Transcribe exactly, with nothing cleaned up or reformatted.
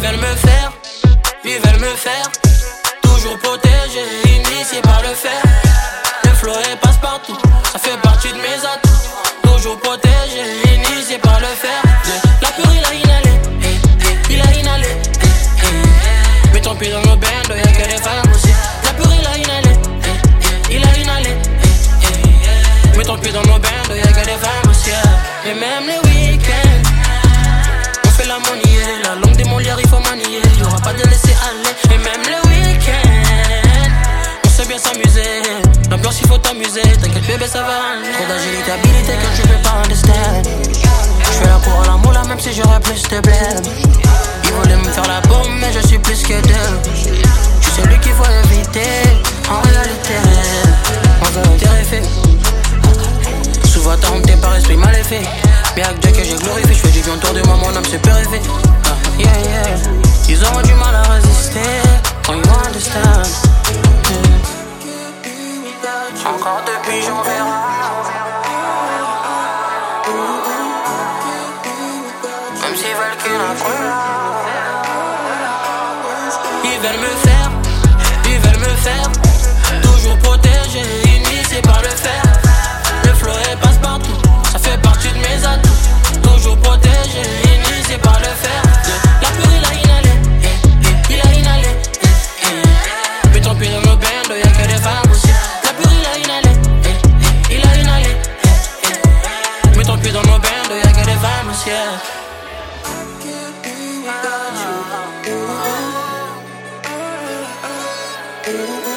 veulent me faire, ils veulent me faire. Toujours protégé, initié par le fer. Le flow est passe partout, ça fait partie de mes atouts. Toujours protégé, initié par le fer. La pure il a inhalé, il a inhalé. Mets ton pied dans nos bandes, y'a que des femmes aussi. La pure il a inhalé, il a inhalé. Mets ton pied dans nos bandes, y'a que des femmes aussi. Et même les week-ends, on fait la monnaie. La langue des Molières il faut manier. Y'aura pas de laisser aller. Et même les week-ends, on sait bien s'amuser. L'ambiance il faut t'amuser. T'inquiète bébé ça va aller. Trop d'agilité, habilité que tu peux pas understand. J'fais la cour à la moula même si j'aurais plus de blême. Ils voulaient me faire la bombe mais je suis plus que deux. Tu sais lui qu'il faut éviter. En réalité, on veut intéresser. Souvent t'as honte par esprit mal fait. Mais avec Dieu que j'ai glorifié. J'fais du bien autour de moi, mon âme s'est purifiée. Ah, yeah, yeah. Ils auront du mal à résister. Quand you understand, yeah. Encore depuis j'en verrai. Même s'ils veulent qu'il en coule. Ils veulent me faire, ils veulent me faire. Toujours protégé, initié par le fer. Le flow est passe partout, ça fait partie de mes atouts. Toujours protégé, initié par le fer. La pure il a inhalé, il a inhalé. Mets ton pied dans nos bandes, y'a que des femmes aussi. La pure il a inhalé, il a inhalé. Mets ton pied dans nos bandes, y'a que des femmes aussi. Thank you.